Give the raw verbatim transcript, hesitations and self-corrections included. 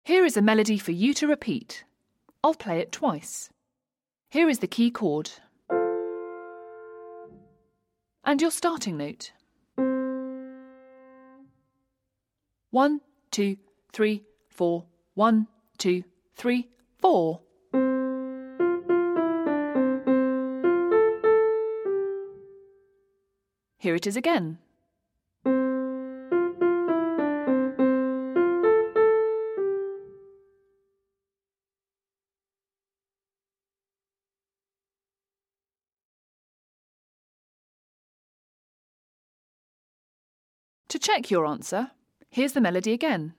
Here is a melody for you to repeat. I'll play it twice. Here is the key chord and your starting note. One, two, three, four. One, two, three, four. Here it is again. To check your answer, here's the melody again.